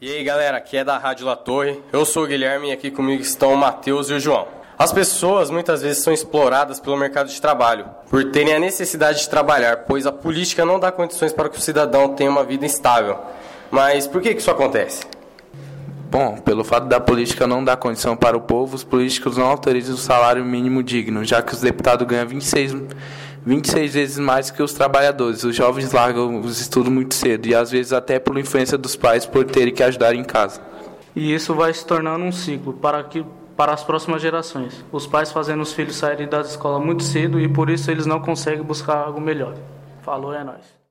E aí galera, aqui é da Rádio La Torre, eu sou o Guilherme e aqui comigo estão o Matheus e o João. As pessoas muitas vezes são exploradas pelo mercado de trabalho, por terem a necessidade de trabalhar, pois a política não dá condições para que o cidadão tenha uma vida estável. Mas por que isso acontece? Bom, pelo fato da política não dar condição para o povo, os políticos não autorizam o salário mínimo digno, já que os deputados ganham 26 vezes mais que os trabalhadores. Os jovens largam os estudos muito cedo e às vezes até por influência dos pais por terem que ajudar em casa. E isso vai se tornando um ciclo para as próximas gerações. Os pais fazendo os filhos saírem da escola muito cedo e por isso eles não conseguem buscar algo melhor. Falou, é nóis.